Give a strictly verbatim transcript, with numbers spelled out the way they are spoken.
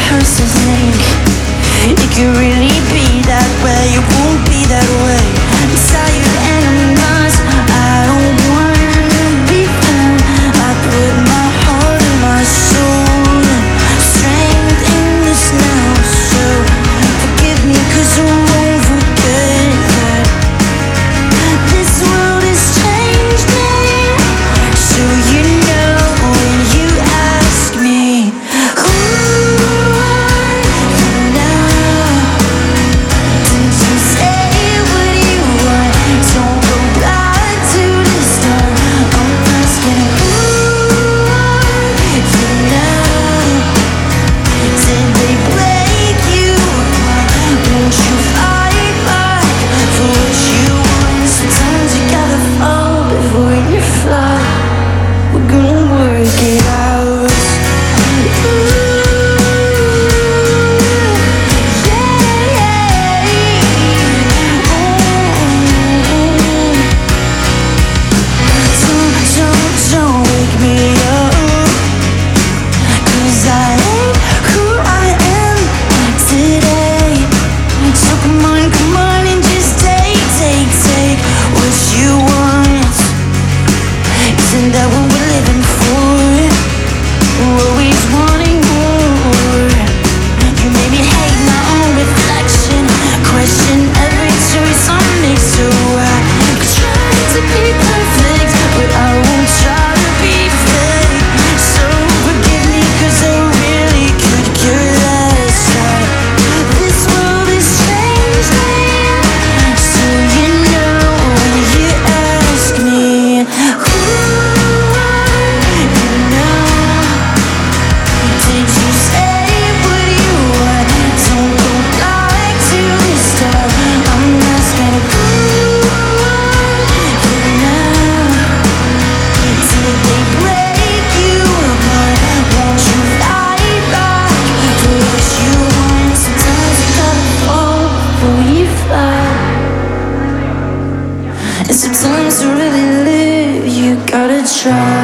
hurts to think it could really be that way. It won't be that way. I'm tired and I'm lost. I don't wanna be found. I put my heart and my soul, strength in this now. So forgive me, 'cause I won't forget that this world has changed me. So you know when you ask me, who are you now? Did you say what you want? Don't go back to the start. I'm asking, who are you now? Did they break you apart? Won't you fight back for what you want? Sometimes you gotta fall before you fly. We're gonna work it out. Ooh, yeah, yeah. Ooh. Don't, don't, don't wake me up, 'cause I ain't who I am today. So come on, come on and just take, take, take what you want. Isn't that what we're living for? We're always wanting more. You made me hate my own reflection, question every choice I make. So I could try to be perfect, but I won't try to be fake. So forgive me, 'cause I really could care less. This world has changed me. So you know when you ask me, who are you now? Did you say what you want? Don't go back to the start. I'm asking, who are you now? Did they break you apart? Won't you fight back for what you want? Sometimes you gotta fall before you fly. And sometimes to really live, you gotta try.